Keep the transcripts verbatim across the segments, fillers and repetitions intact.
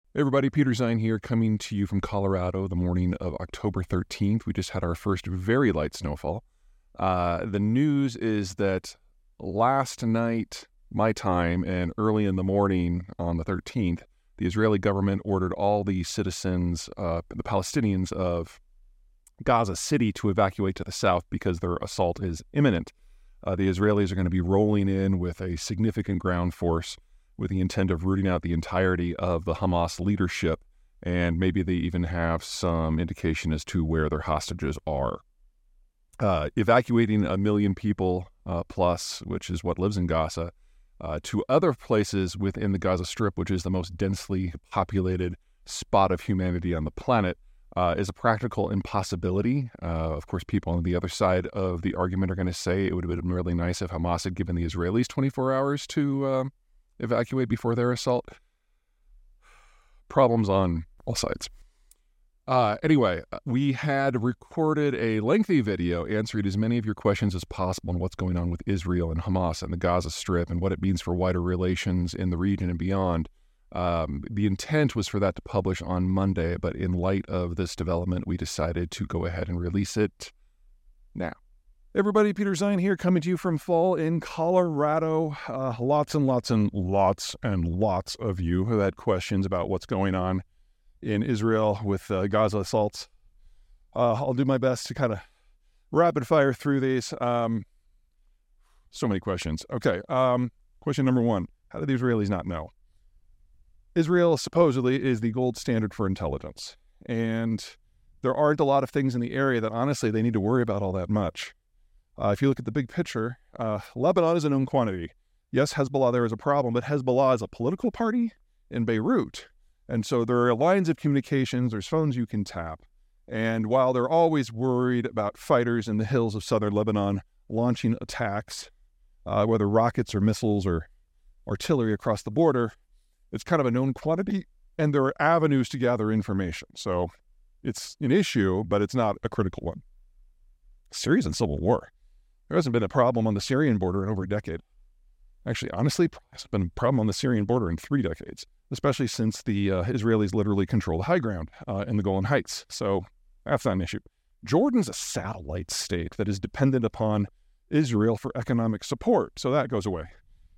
Hey everybody, Peter Zine here, coming to you from Colorado the morning of October thirteenth. We just had our first very light snowfall. Uh, the news is that last night, my time, and early in the morning on the thirteenth, the Israeli government ordered all the citizens, uh, the Palestinians of Gaza City to evacuate to the south because their assault is imminent. Uh, the Israelis are going to be rolling in with a significant ground force with the intent of rooting out the entirety of the Hamas leadership, and maybe they even have some indication as to where their hostages are. Uh, evacuating a million people uh, plus, which is what lives in Gaza, uh, to other places within the Gaza Strip, which is the most densely populated spot of humanity on the planet, uh, is a practical impossibility. Uh, of course, people on the other side of the argument are going to say it would have been really nice if Hamas had given the Israelis twenty-four hours to um, evacuate before their assault. Problems on all sides. Uh, anyway, we had recorded a lengthy video answering as many of your questions as possible on what's going on with Israel and Hamas and the Gaza Strip and what it means for wider relations in the region and beyond. Um, the intent was for that to publish on Monday, but in light of this development, we decided to go ahead and release it now. Everybody, Peter Zine here, coming to you from fall in Colorado. Uh, lots and lots and lots and lots of you have had questions about what's going on in Israel with uh, Gaza assaults. Uh, I'll do my best to kind of rapid fire through these. Um, so many questions. Okay, um, question number one. How do the Israelis not know? Israel supposedly is the gold standard for intelligence. And there aren't a lot of things in the area that honestly they need to worry about all that much. Uh, if you look at the big picture, uh, Lebanon is a known quantity. Yes, Hezbollah there is a problem, but Hezbollah is a political party in Beirut. And so there are lines of communications, there's phones you can tap. And while they're always worried about fighters in the hills of southern Lebanon launching attacks, uh, whether rockets or missiles or artillery across the border, it's kind of a known quantity, and there are avenues to gather information. So it's an issue, but it's not a critical one. Syria's in civil war. There hasn't been a problem on the Syrian border in over a decade. Actually, honestly, it's been a problem on the Syrian border in three decades, especially since the uh, Israelis literally control the high ground uh, in the Golan Heights. So that's not an issue. Jordan's a satellite state that is dependent upon Israel for economic support, so that goes away.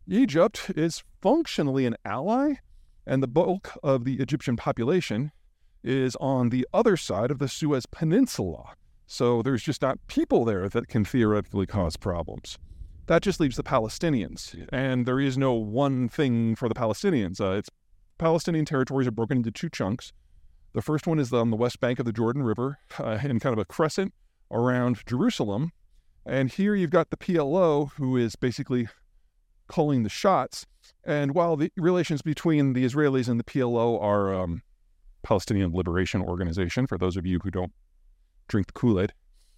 Egypt is functionally an ally, and the bulk of the Egyptian population is on the other side of the Suez Peninsula. So there's just not people there that can theoretically cause problems. That just leaves the Palestinians, and there is no one thing for the Palestinians. Uh, it's Palestinian territories are broken into two chunks. The first one is on the west bank of the Jordan River, uh, in kind of a crescent around Jerusalem. And here you've got the P L O, who is basically calling the shots. And while the relations between the Israelis and the P L O are um, Palestinian Liberation Organization, for those of you who don't drink the Kool-Aid,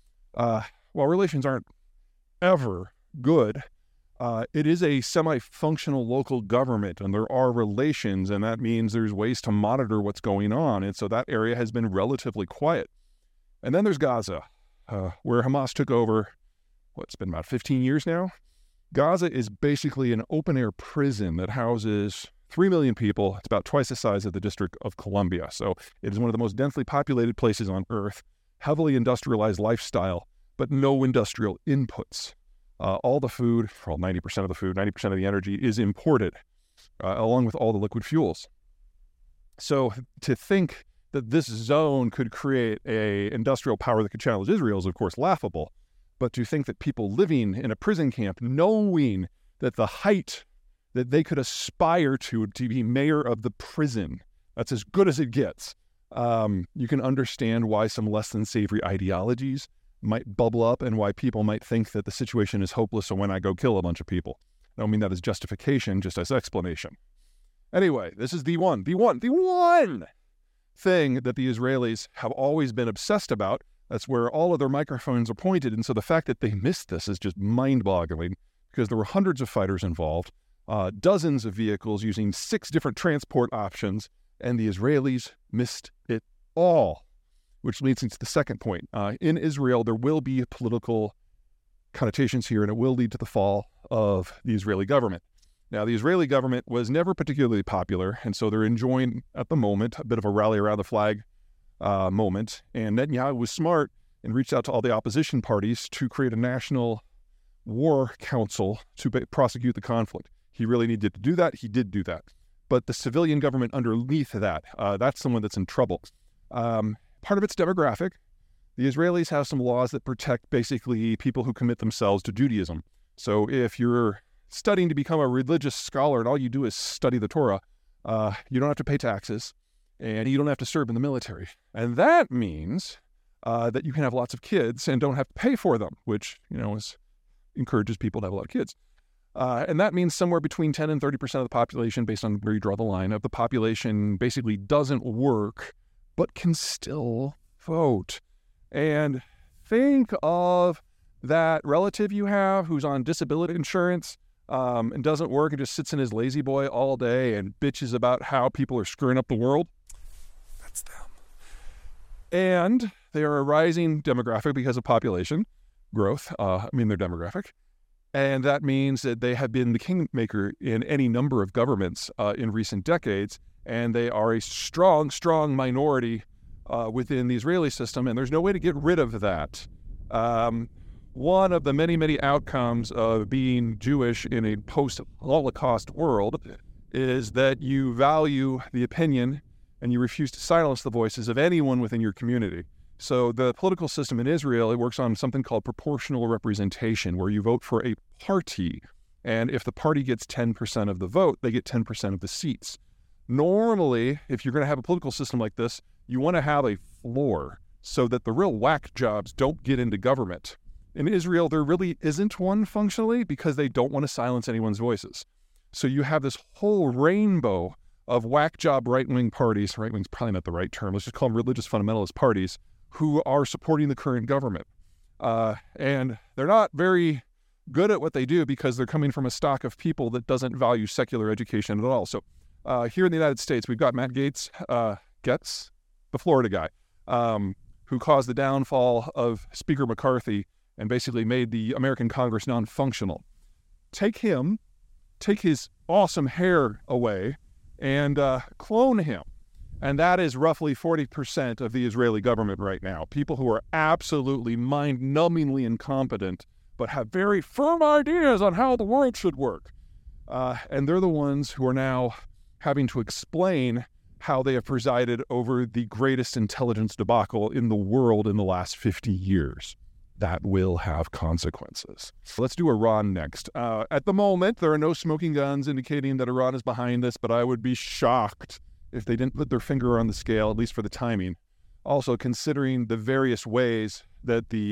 uh, while relations aren't ever good, uh, it is a semi-functional local government, and there are relations, and that means there's ways to monitor what's going on, and so that area has been relatively quiet. And then there's Gaza, uh, where Hamas took over, what, it's been about fifteen years now? Gaza is basically an open-air prison that houses three million people. It's about twice the size of the District of Columbia, so it is one of the most densely populated places on Earth, heavily industrialized lifestyle, but no industrial inputs. Uh, all the food, well, ninety percent of the food, ninety percent of the energy is imported, uh, along with all the liquid fuels. So to think that this zone could create a industrial power that could challenge Israel is, of course, laughable. But to think that people living in a prison camp, knowing that the height that they could aspire to, to be mayor of the prison, that's as good as it gets. Um, you can understand why some less than savory ideologies might bubble up and why people might think that the situation is hopeless, so when I go kill a bunch of people. I don't mean that as justification, just as explanation. Anyway, this is the one, the one, the one thing that the Israelis have always been obsessed about. That's where all of their microphones are pointed, and so the fact that they missed this is just mind-boggling, because there were hundreds of fighters involved, uh, dozens of vehicles using six different transport options, and the Israelis missed it all, which leads into the second point. Uh, in Israel, there will be political connotations here, and it will lead to the fall of the Israeli government. Now, the Israeli government was never particularly popular, and so they're enjoying, at the moment, a bit of a rally around the flag uh, moment. And Netanyahu was smart and reached out to all the opposition parties to create a national war council to be- prosecute the conflict. He really needed to do that. He did do that. But the civilian government underneath that, uh, that's someone that's in trouble. Um, part of it's demographic. The Israelis have some laws that protect basically people who commit themselves to Judaism. So if you're studying to become a religious scholar and all you do is study the Torah, uh, you don't have to pay taxes and you don't have to serve in the military. And that means uh, that you can have lots of kids and don't have to pay for them, which, you know, is, encourages people to have a lot of kids. Uh, and that means somewhere between ten and thirty percent of the population, based on where you draw the line, of the population basically doesn't work, but can still vote. And think of that relative you have who's on disability insurance um, and doesn't work and just sits in his lazy boy all day and bitches about how people are screwing up the world. That's them. And they are a rising demographic because of population growth. Uh, I mean, they're demographic. And that means that they have been the kingmaker in any number of governments uh, in recent decades, and they are a strong, strong minority uh, within the Israeli system, and there's no way to get rid of that. Um, one of the many, many outcomes of being Jewish in a post-Holocaust world is that you value the opinion and you refuse to silence the voices of anyone within your community. So the political system in Israel, it works on something called proportional representation, where you vote for a party. And if the party gets ten percent of the vote, they get ten percent of the seats. Normally, if you're going to have a political system like this, you want to have a floor so that the real whack jobs don't get into government. In Israel, there really isn't one functionally because they don't want to silence anyone's voices. So you have this whole rainbow of whack job right-wing parties. Right-wing's probably not the right term. Let's just call them religious fundamentalist parties, who are supporting the current government. Uh, and they're not very good at what they do because they're coming from a stock of people that doesn't value secular education at all. So uh, here in the United States, we've got Matt Gaetz, uh, Getz, the Florida guy, um, who caused the downfall of Speaker McCarthy and basically made the American Congress non-functional. Take him, take his awesome hair away, and uh, clone him. And that is roughly forty percent of the Israeli government right now. People who are absolutely mind-numbingly incompetent, but have very firm ideas on how the world should work. Uh, and they're the ones who are now having to explain how they have presided over the greatest intelligence debacle in the world in the last fifty years. That will have consequences. Let's do Iran next. Uh, at the moment, there are no smoking guns indicating that Iran is behind this, but I would be shocked if they didn't put their finger on the scale, at least for the timing. Also, considering the various ways that the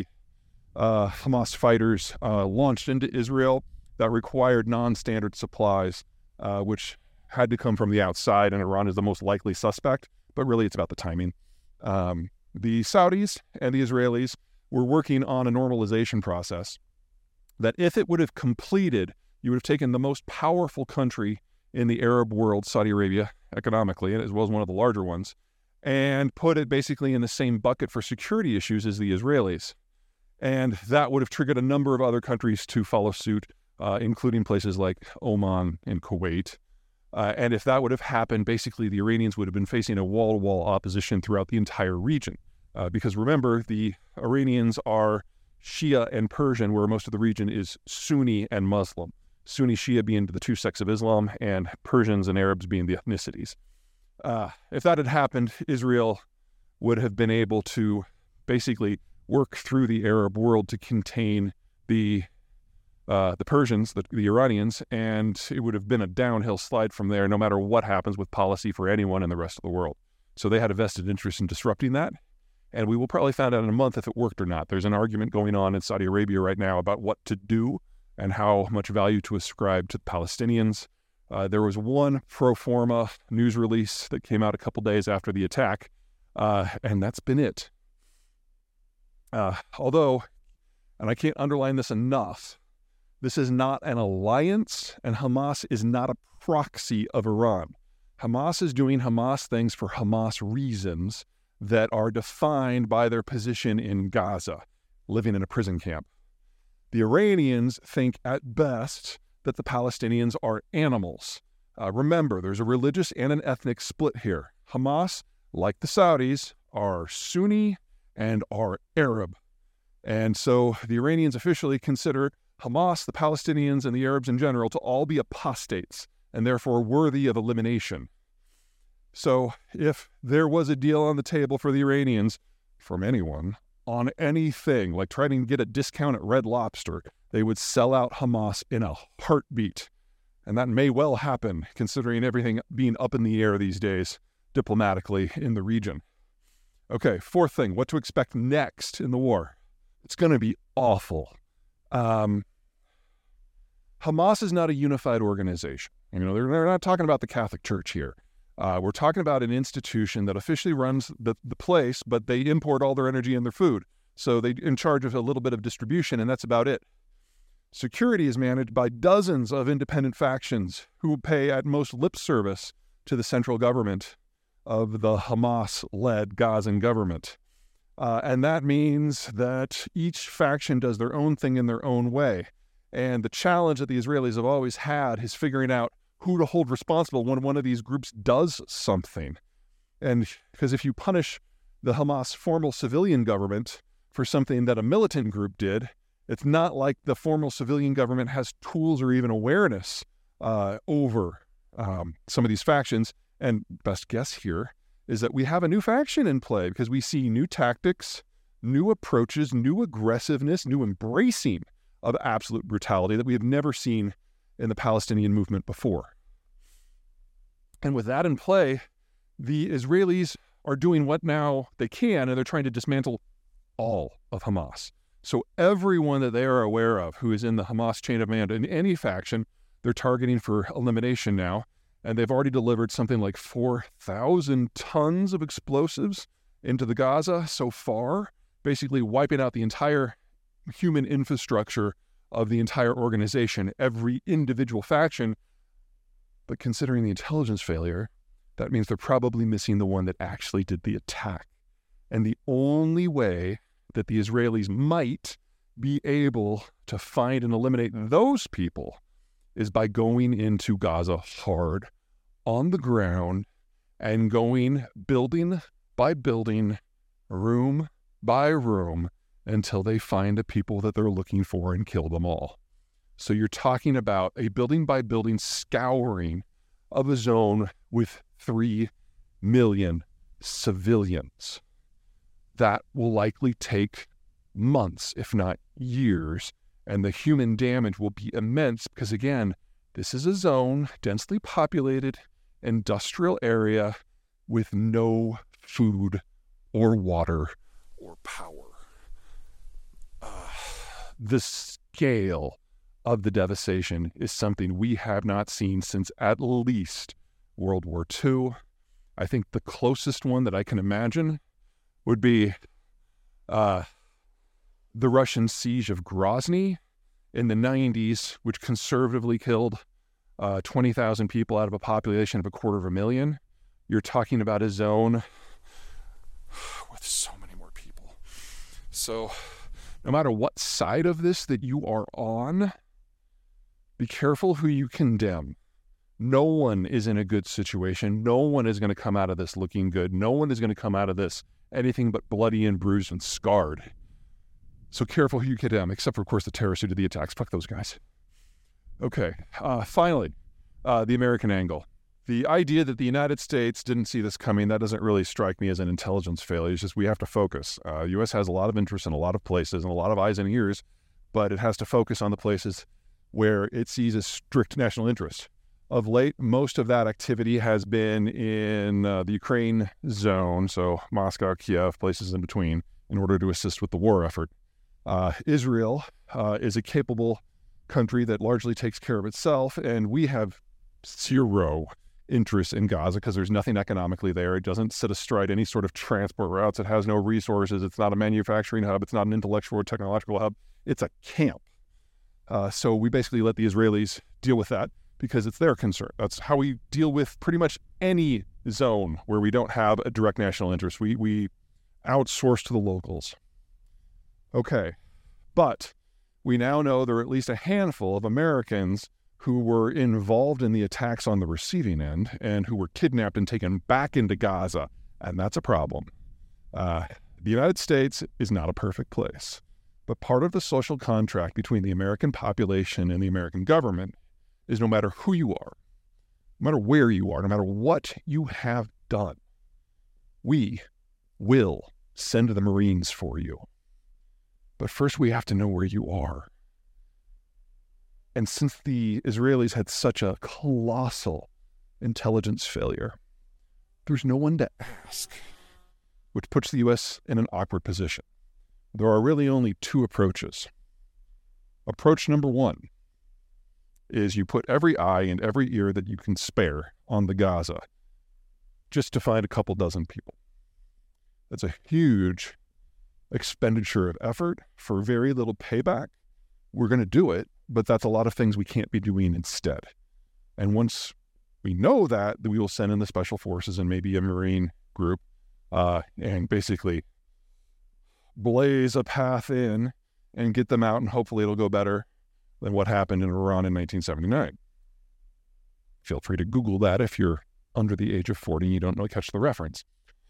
uh, Hamas fighters uh, launched into Israel that required non-standard supplies, uh, which had to come from the outside, and Iran is the most likely suspect, but really it's about the timing. Um, the Saudis and the Israelis were working on a normalization process that if it would have completed, you would have taken the most powerful country in the Arab world, Saudi Arabia, economically, as well as one of the larger ones, and put it basically in the same bucket for security issues as the Israelis. And that would have triggered a number of other countries to follow suit, uh, including places like Oman and Kuwait. Uh, and if that would have happened, basically the Iranians would have been facing a wall-to-wall opposition throughout the entire region. Uh, because remember, the Iranians are Shia and Persian, where most of the region is Sunni and Muslim. Sunni Shia being the two sects of Islam, and Persians and Arabs being the ethnicities. Uh, if that had happened, Israel would have been able to basically work through the Arab world to contain the uh, the Persians, the, the Iranians, and it would have been a downhill slide from there, no matter what happens with policy for anyone in the rest of the world. So they had a vested interest in disrupting that, and we will probably find out in a month if it worked or not. There's an argument going on in Saudi Arabia right now about what to do and how much value to ascribe to the Palestinians. Uh, there was one pro forma news release that came out a couple days after the attack, uh, and that's been it. Uh, although, and I can't underline this enough, this is not an alliance, and Hamas is not a proxy of Iran. Hamas is doing Hamas things for Hamas reasons that are defined by their position in Gaza, living in a prison camp. The Iranians think at best that the Palestinians are animals. Uh, remember, there's a religious and an ethnic split here. Hamas, like the Saudis, are Sunni and are Arab. And so the Iranians officially consider Hamas, the Palestinians, and the Arabs in general to all be apostates and therefore worthy of elimination. So if there was a deal on the table for the Iranians, from anyone, on anything, like trying to get a discount at Red Lobster, they would sell out Hamas in a heartbeat. And that may well happen, considering everything being up in the air these days, diplomatically, in the region. Okay, fourth thing, what to expect next in the war. It's going to be awful. Um, Hamas is not a unified organization. You know, they're, they're not talking about the Catholic Church here. Uh, we're talking about an institution that officially runs the, the place, but they import all their energy and their food. So they're in charge of a little bit of distribution, and that's about it. Security is managed by dozens of independent factions who pay at most lip service to the central government of the Hamas-led Gazan government. Uh, and that means that each faction does their own thing in their own way. And the challenge that the Israelis have always had is figuring out who to hold responsible when one of these groups does something. And because if you punish the Hamas formal civilian government for something that a militant group did, it's not like the formal civilian government has tools or even awareness uh, over um, some of these factions. And best guess here is that we have a new faction in play because we see new tactics, new approaches, new aggressiveness, new embracing of absolute brutality that we have never seen in the Palestinian movement before. And with that in play, the Israelis are doing what now they can, and they're trying to dismantle all of Hamas. So everyone that they are aware of who is in the Hamas chain of command in any faction, they're targeting for elimination now. And they've already delivered something like four thousand tons of explosives into the Gaza so far, basically wiping out the entire human infrastructure of the entire organization, every individual faction. But considering the intelligence failure, that means they're probably missing the one that actually did the attack. And the only way that the Israelis might be able to find and eliminate those people is by going into Gaza hard, on the ground, and going building by building, room by room, until they find the people that they're looking for and kill them all. So you're talking about a building by building scouring of a zone with three million civilians. That will likely take months, if not years, and the human damage will be immense because, again, this is a zone, densely populated, industrial area with no food or water or power. Uh, the scale of the devastation is something we have not seen since at least World War Two. I think the closest one that I can imagine would be uh, the Russian siege of Grozny in the nineties, which conservatively killed uh, twenty thousand people out of a population of a quarter of a million. You're talking about a zone with so many more people. So no matter what side of this that you are on, be careful who you condemn. No one is in a good situation. No one is going to come out of this looking good. No one is going to come out of this anything but bloody and bruised and scarred. So careful who you condemn, except for, of course, the terrorists who did the attacks. Fuck those guys. Okay, uh, finally, uh, the American angle. The idea that the United States didn't see this coming, that doesn't really strike me as an intelligence failure. It's just we have to focus. Uh, the U S has a lot of interest in a lot of places and a lot of eyes and ears, but it has to focus on the places where it sees a strict national interest. Of late, most of that activity has been in uh, the Ukraine zone, so Moscow, Kiev, places in between, in order to assist with the war effort. Uh, Israel uh, is a capable country that largely takes care of itself, and we have zero interest in Gaza because there's nothing economically there. It doesn't sit astride any sort of transport routes. It has no resources. It's not a manufacturing hub. It's not an intellectual or technological hub. It's a camp. Uh, so we basically let the Israelis deal with that because it's their concern. That's how we deal with pretty much any zone where we don't have a direct national interest. We, we outsource to the locals. Okay, but we now know there are at least a handful of Americans who were involved in the attacks on the receiving end and who were kidnapped and taken back into Gaza. And that's a problem. Uh, the United States is not a perfect place, but part of the social contract between the American population and the American government is no matter who you are, no matter where you are, no matter what you have done, we will send the Marines for you. But first we have to know where you are. And since the Israelis had such a colossal intelligence failure, there's no one to ask, which puts the U S in an awkward position. There are really only two approaches. Approach number one is you put every eye and every ear that you can spare on the Gaza just to find a couple dozen people. That's a huge expenditure of effort for very little payback. We're going to do it, but that's a lot of things we can't be doing instead. And once we know that, then we will send in the special forces and maybe a Marine group uh, and basically blaze a path in and get them out, and hopefully it'll go better than what happened in Iran in nineteen seventy-nine. Feel free to Google that if you're under the age of forty and you don't know, catch the reference.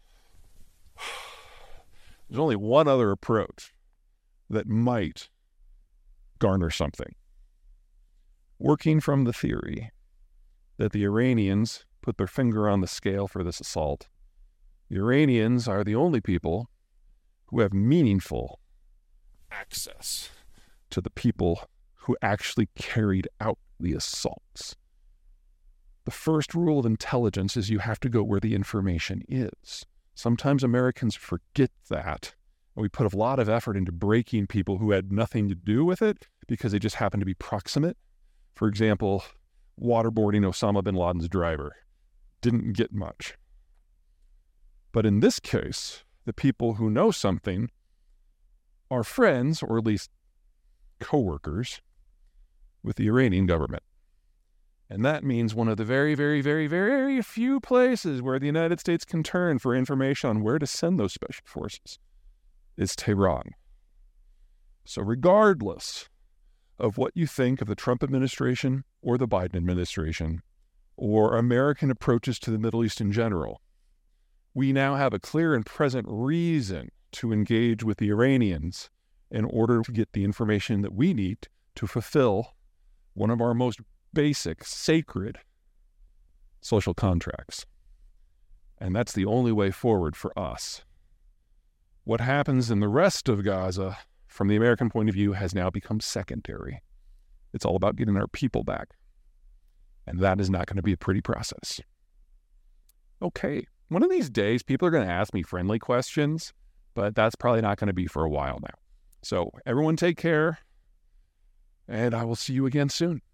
There's only one other approach that might garner something. Working from the theory that the Iranians put their finger on the scale for this assault. The Iranians are the only people who have meaningful access to the people who actually carried out the assaults. The first rule of intelligence is you have to go where the information is. Sometimes Americans forget that, and we put a lot of effort into breaking people who had nothing to do with it because they just happened to be proximate. For example, waterboarding Osama bin Laden's driver didn't get much. But in this case, the people who know something are friends, or at least co-workers, with the Iranian government. And that means one of the very, very, very, very few places where the United States can turn for information on where to send those special forces is Tehran. So regardless of what you think of the Trump administration or the Biden administration or American approaches to the Middle East in general, we now have a clear and present reason to engage with the Iranians in order to get the information that we need to fulfill one of our most basic, sacred social contracts. And that's the only way forward for us. What happens in the rest of Gaza, from the American point of view, has now become secondary. It's all about getting our people back. And that is not going to be a pretty process. Okay, one of these days, people are going to ask me friendly questions, but that's probably not going to be for a while now. So everyone take care, and I will see you again soon.